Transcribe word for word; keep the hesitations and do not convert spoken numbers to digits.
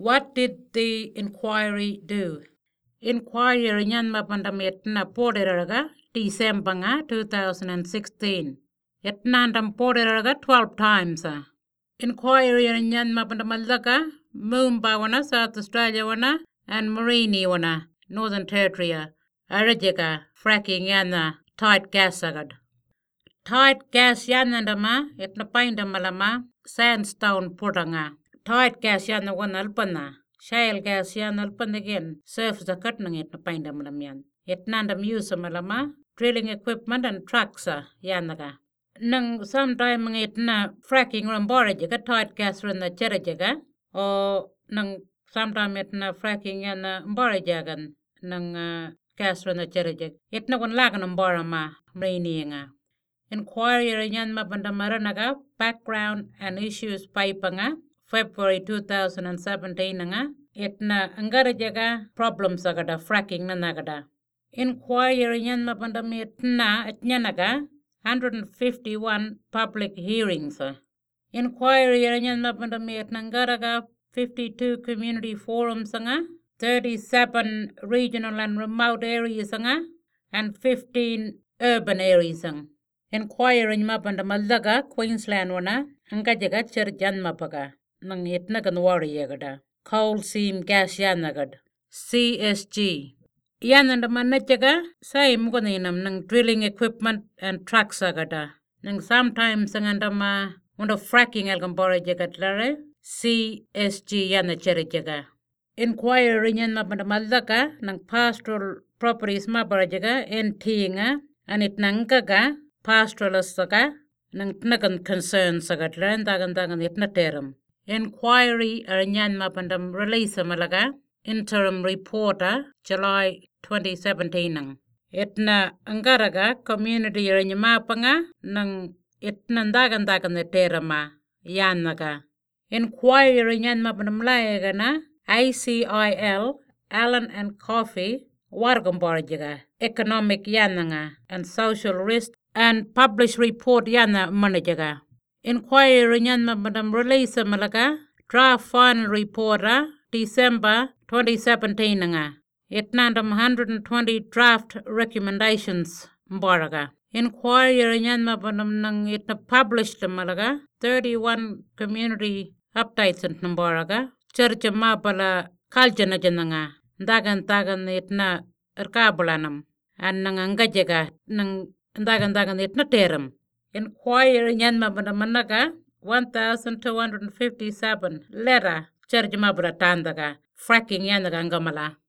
What did the inquiry do? Inquiry nyan mapandamet na poderaga December nga two thousand sixteen. Yatnandam poderaga twelve times. Inquiry nyan mapandamalaga Mumbai wana South Australia wana and Marini wana Northern Territory. Arajaga fracking yana tight gas agad. Tight gas yanandama etna paindamalama sandstone poranga. Tight gas yana wana alpana. Shale gas yana alpana again. Surface the cutting etna paindamalamian. Etnandam use malama drilling equipment and trucks yanaga. Nang sometime etna fracking ramborajaga tight gas run the cherajaga. O nang sometime etna fracking yana mbarajagan. Nang uh, gas run the cherajag. Etna wan lagan mbarama mraininga. Inquiry nyan mabandamaranaga background and issues paipanga February two thousand seventeen nga etna angarajaga problems agada fracking na nagada. Inquiry nyan mabandamitna etnyanaga one hundred fifty-one public hearings. Inquiry nyan mabandamitna angaraga fifty-two community forums nga thirty-seven regional and remote areas nga and fifteen urban areas. Inquiry mapandamalaga Queensland wana angajaga cherjan mapaga nang itna kanwari yagada coal seam gas yanagad C S G yananda manajaga say mukaninam nang drilling equipment and trucks agada nang sometimes ngandama undo fracking algambora jagatlare C S G yana cherijaga. Inquiry nyan mapandamalaga nang pastoral properties mabarajaga N T nga anit nangaga pastoralistaga nang tnagan concerns sagat ran dagan dagan itna terum. Inquiry aranyan mapandam release malaga interim reporter July twenty seventeen nang. Itna angaraga community aranyamapanga nang itna dagan dagan terama yanaga. Inquiry aranyan mapandam layaga na I C I L Allen and Coffee wargamborjaga economic yananga and social risk and publish report yana manajaga. Inquiry nyan madam release malaga draft final report December twenty seventeen nga. Itnandam one hundred twenty draft recommendations mbaraga. Inquiry nyan madam nang itna published malaga thirty-one community updates and mbaraga. Church mapala kaljana jananga. Dagan dagan itna erkabulanam. And nang angajaga nang dagan dagan itna terum. Inquiry nyan mabanaga one thousand two hundred fifty-seven letter church mabra tandaga fracking yanaga angamala.